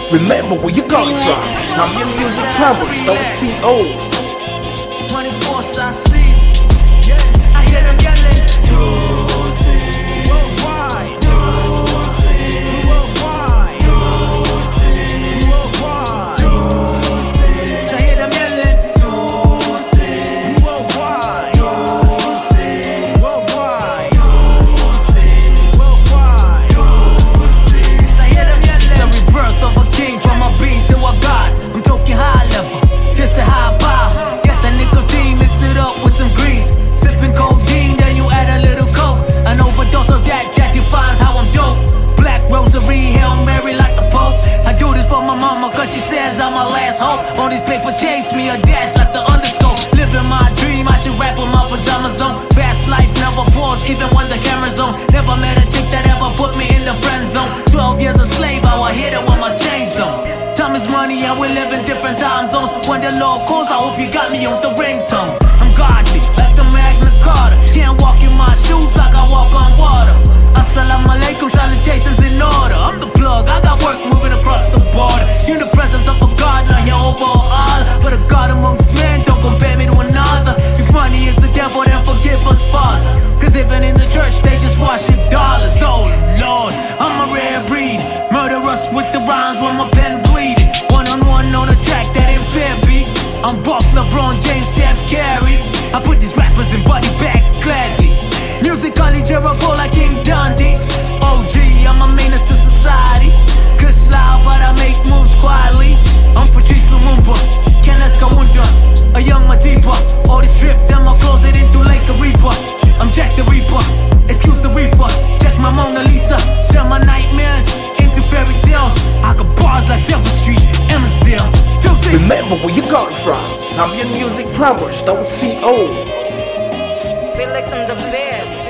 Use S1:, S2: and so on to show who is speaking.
S1: Remember where you got it from. Zambian Music Powers.co.
S2: 24 I see. Yeah, I hear them yelling. Worldwide. Worldwide. Worldwide. I hear them yelling. Worldwide. Worldwide. Worldwide. I hear them yelling. It's the rebirth of a king, from a being to a god. I'm talking high level. This is high power. Get the nicotine, mix it up with some grease. Sipping codeine, then you add a little coke. An overdose of that defines how I'm dope. Black rosary, Hail Mary like the Pope. I do this for my mama cause she says I'm my last hope. All these paper chase me a dash like the underscope. Living my dream, I should rap with my pajamas on. Fast life, never pause even when the camera's on. Never met a chick that ever put me in the friend zone. 12 years a slave, how I hit it with my chains on. Time is money and we live in different time zones. When the Lord calls, I hope you got me on the ringtone. I'm godly, like the Magna Carta. Can't walk in my shoes like I walk on water. Assalamu alaikum, salutations in order. I'm the plug, I got work moving across the border. You in the presence of a God, not here overall. But a God amongst men, don't compare me to another. If money is the devil, then forgive us, Father. Cause even in the church, they just worship dollars. Oh Lord, I'm a rare breed. Murder us with the rhymes when my pen bleeding. One-on-one on a track that ain't fair beat. I'm Buff, LeBron James, Steph Curry. I put these rappers in body bags gladly. Musically durable like King Dundee. OG, I'm a menace to society. Kush loud, but I make moves quietly. I'm Patrice Lumumba, Kenneth Kaunda, a young Madiba. All this drip, then my closet into Lake Reaper. I'm Jack the Reaper, excuse the reefer. Check my Mona Lisa, turn my nightmares into fairy tales. I got bars like Devil Street, Emmerdale.
S1: Remember where you got it from. Zambian Music Powers.co.
S3: Feel like I'm the bear.